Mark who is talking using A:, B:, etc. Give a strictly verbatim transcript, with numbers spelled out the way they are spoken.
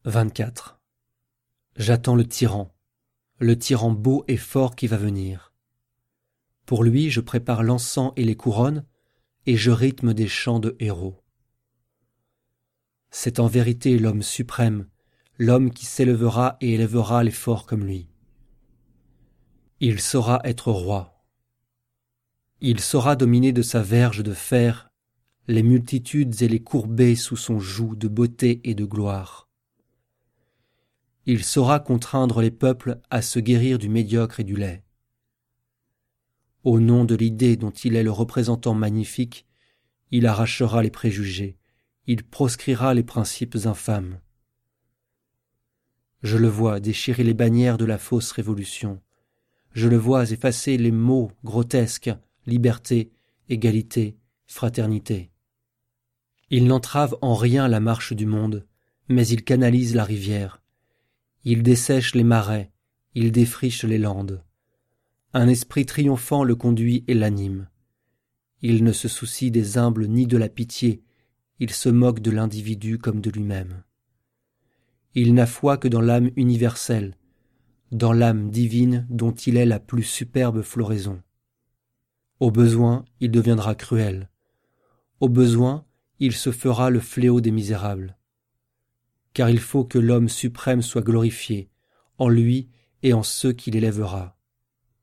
A: vingt-quatre. J'attends le tyran, le tyran beau et fort qui va venir. Pour lui je prépare l'encens et les couronnes, et je rythme des chants de héros. C'est en vérité l'homme suprême, l'homme qui s'élèvera et élèvera les forts comme lui. Il saura être roi. Il saura dominer de sa verge de fer les multitudes et les courber sous son joug de beauté et de gloire. Il saura contraindre les peuples à se guérir du médiocre et du laid. Au nom de l'idée dont il est le représentant magnifique, il arrachera les préjugés, il proscrira les principes infâmes. Je le vois déchirer les bannières de la fausse révolution. Je le vois effacer les mots grotesques, liberté, égalité, fraternité. Il n'entrave en rien la marche du monde, mais il canalise la rivière. Il dessèche les marais, il défriche les landes. Un esprit triomphant le conduit et l'anime. Il ne se soucie des humbles ni de la pitié, il se moque de l'individu comme de lui-même. Il n'a foi que dans l'âme universelle, dans l'âme divine dont il est la plus superbe floraison. Au besoin, il deviendra cruel. Au besoin, il se fera le fléau des misérables. Car il faut que l'homme suprême soit glorifié, en lui et en ceux qu'il élèvera.